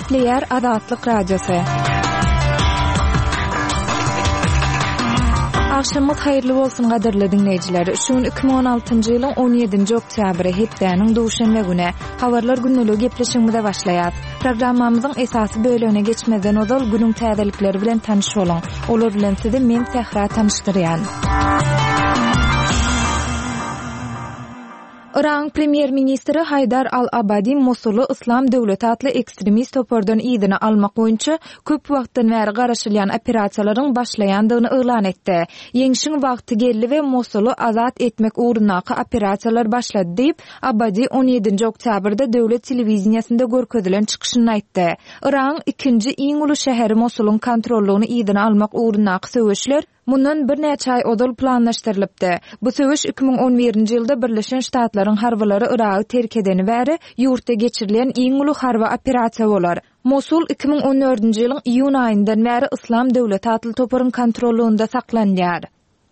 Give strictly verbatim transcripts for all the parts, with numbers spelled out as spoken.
Gepleyer Azatlyk Radiosu. Akşamyz hayrly bolsun gaderli dinleyijiler. Şuň iki bin on altyncy ýylyň on ýedinji oktýabry hepdeniň duşanma güne habarlar günneligi gepleşigimizde başlaýar. Programmamyzyň esasy bölümine geçmeden odal günüň täzelikleri bilen tanyş boluň. Olar bilen sizi men Sehra tanışdyrýan. Iran Premier Ministri Haydar al-Abadi Mosuly Islam Döwleti atly ekstremist topordan ýygyny almak boýunça köp wagtdan bäri garaşylan operasiýalaryň başlaýandygyny elan etdi. Ýeňişiň wagty geldi we Mosuly azat etmek uğrundaky operasiýalar başlady diýip Abadi on ýedinji oktýabrda döwlet telewiziýasynda görkezilen çykyşyny aýtdy. Iran ikinji iň uly şäheri Mosulyň kontrollugyny ýygyny almak uğrundaky söwüşler mundan bir näçe ay odal planlaşdyrylypdy. Bu söwüş iki bin on birinji ýylda Birleşen Ştatlaryň harbylary Iragy terk edeni bäri ýurtda geçirilen iň uly harby operasiýa bolar. Mosul iki bin on dördünji ýylyň iýun aýyndan bäri Islam Döwleti atly toparyň kontrolunda saklanýar.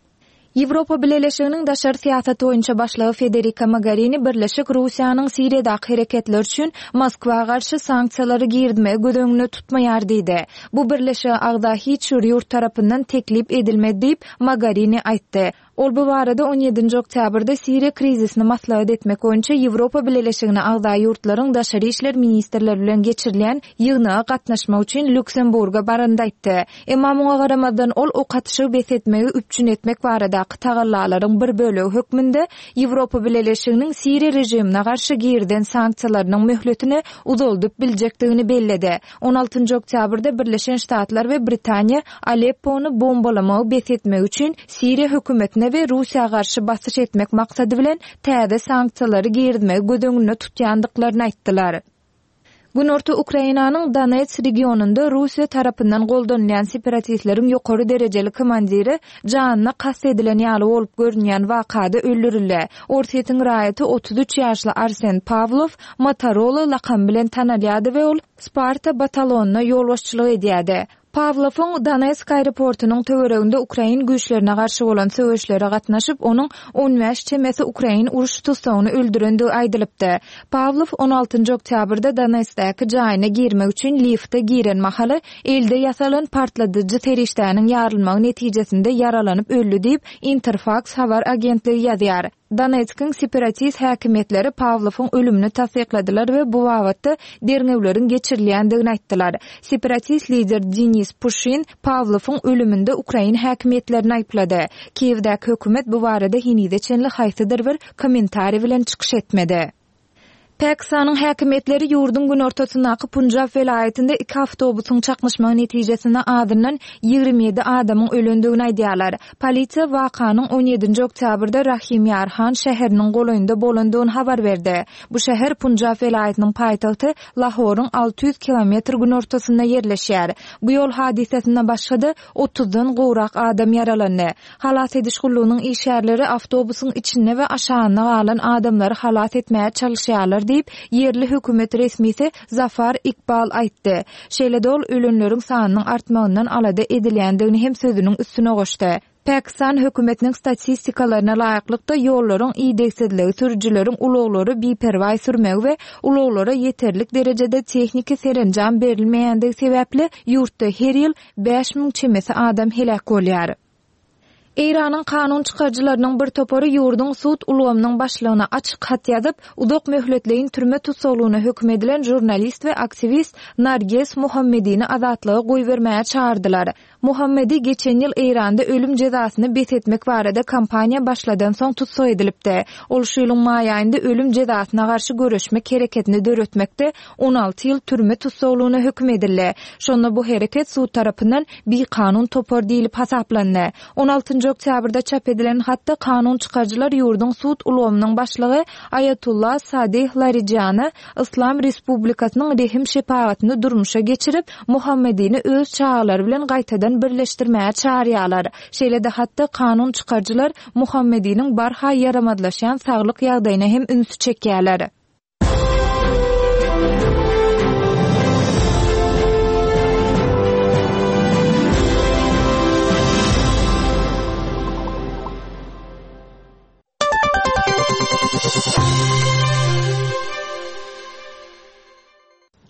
Ýewropa Birleşiginiň daşary siýasaty boýunça başlygy Federica Mogherini Birleşik Russiýanyň Siriýadaky hereketler üçin Moskwaga garşy sanksiýalary girdime gödöňüne tutmaýar diýdi. Bu birleşigi agda hiç bir ýurt tarapyndan teklip edilmedi diýip Mogherini aýtdy. Ol bu barada on ýedinji oktýabrda Siriýa krizisini maslahat etmek boýunça Ýewropa Birleşigine agda ýurtlaryň daşary işler ministrleri bilen geçirilen ýygyna gatnaşmak üçin Lüksemburga baranda aýtdy. Emma muňa garamadan ol o gatyşygy besetmegi üpçün etmek baradaky tagallalaryň bir bölegi hökmünde Ýewropa Birleşiginiň Siriýa rejimine garşy girden sanksiýalarynyň möhletini uzaldyp biljekdigini belledi. on altyncy oktýabrda Birleşen Ştatlar we Britaniýa Aleppony bombalamagy besetmek üçin Siriýa hökümetine ve Russiýa garşy basyş etmek maksady bilen täze sanksiýalary girdime gödöňüne tutýandyklaryny aýtdylar. Günorta Ukrainanyň Donetsk regionunda Russiýa tarapyndan goldanýan separatistleriň ýokary derejeli komandiri janyna kast edilen ýaly bolup görünýän wakada öldürildi. Ortiýetiň raýaty otuz üç ýaşly Arsen Pavlov Motorola lakam bilen tanalýady we ol Sparta batalonyna ýolbaşçylyk edýärdi. Pavlov'un Donetsk aeroportunyň töwereginde Ukrain güýçlerine garşy bolan söwüşlere gatnaşyp onuň on beş çemesi Ukrain uruş tutsagyny öldürendi aýdylypdy. Pavlov on altyncy oktýabrda Donetskdaky jaýyna girmek üçin liftde giren mahaly elde ýasalan partladyjy terişdäniň ýarylmagy netijesinde yaralanyp öldü diýip Interfax habar agentligi ýazýar. Donetskiň separatist häkimetleri Pavlov'un ölümini tasdikladylar we bu wagtda derňewleriň geçirilýändigini aýtdylar. Separatist lider Denis Pushkin Pavlov'un ölüminde Ukrain häkimetlerini aýplady. Kiýewdäki hökümet bu barada hinide çenli haýsydyr bir kommentari bilen çykyş etmedi. Pakistanyň häkimetleri ýurdun gün ortasyndaky Punjab welaýetinde iki awtobusyň çaknaşmagy netijesinde adından ýygrimi ýedi adamyň ölendigini aýdýarlar. Polisiýa wakanyň on ýedinji oktýabrda Rahimyarhan şäheriniň golaýynda bolandygyny habar berdi. Bu şäher Punjab welaýetiniň paýtagty Lahoryň alty ýüz kilometr gün ortasynda ýerleşýär. Bu ýol hadisesinden başga otuzdan gowrak adam yaralandy. Halat ediş gullugynyň işgärleri awtobusyň içinde we aşagyna galan adamlary halat etmäge çalyşýarlar diýip yerli hökümet resmisi Zafar Iqbal aýtdy. Şeýle dol ölenleriň sanynyň artmagyndan alada edilýändigini hem sözüniň üstüne goşdy. Pakistan hökümetiniň statistikalarına laýyklykda ýollaryň iýdeksizligi, sürüjileriň uloglary biperway sürmegi we uloglara ýeterlik derejede tehnika serenjam berilmeýändigi sebäpli ýurtda her ýyl beş miň çemesi adam helak bolýar. Iranyň kanun çykarjylarynyň bir topary ýurdun sud ulgamynyň başlygyna açyk hat ýazyp, udok möhletleýin türme tutsaglygyna hökm edilen jurnalist we aktivist Narges Muhammedini azatlyga goý bermäge çağırdylar. Muhammedi geçen ýyl Iranda ölüm jezasyny betetmek barada kampaniýa başladan soň tutsag edilipdi. Ol şu ýylyň maý aýynda ölüm jezasyna garşy göreşmek hereketini döretmekde on alty ýyl türme tutsaglygyna hökm edildi. Şonda bu hereket sud tarapyndan bir kanun topar diýilip hasaplandy. on altyncy oktýabrda çap edilen hatda kanun çykarjylar ýurdun sud ulgamynyň başlygy Ayatullah Sadih Larijany Islam Respublikasynyň rehim şepagatini durmuşa geçirip Muhammedini öz çağalary bilen gaýtadan birleşdirmäge çağırýarlar. Şeýle de hatda kanun çykarjylar Muhammediniň barha yaramadlaşan saglyk ýagdaýyna hem ünsü çekýärler.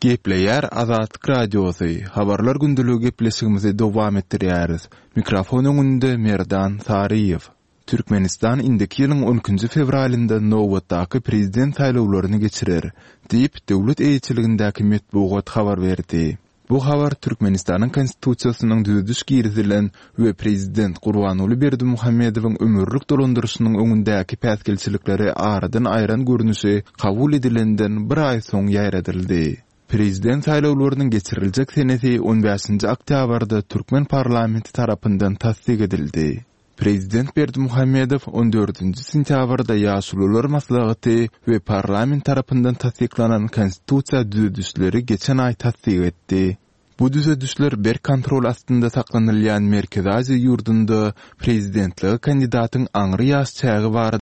Gepleýär Azatlyk radiosu. Habarlar gündülügi gepleşigimizi dowam etdirýäris. Mikrofon öňünde Merdan Sariýew. Türkmenistan indiki ýylyň on üçünji fevralynda Nowatdaky prezident saýlawlaryny geçirer, diýip döwlet eýçiligindäki medeniýet habar berdi. Bu habar Türkmenistanyň konstitusiýasynyň düzüdüş girdilen we prezident Gurbanuly Berdimuhammedowyň ömürlük dolandyrşynyň öňündäki päsgelçilikleri aradan aýran görnüşi kabul edilenden bir ay soň ýaýradyldy. Prezident saýlawlarynyň geçiriljek senesi on beşinji oktýabrda Türkmen parlamenti tarapyndan tasdik edildi. Prezident Berdimuhammedow on dördünji sentýabrda ýaşulular maslahaty we parlament tarapyndan tasdiklanan konstitusiýa düzüdüşleri geçen ay tasdik etdi. Bu düzüdüşler bir kontrol astynda saklanylýan Merkez Aziýa ýurdunda prezidentligi kandidatyň aňry ýaş çägi bar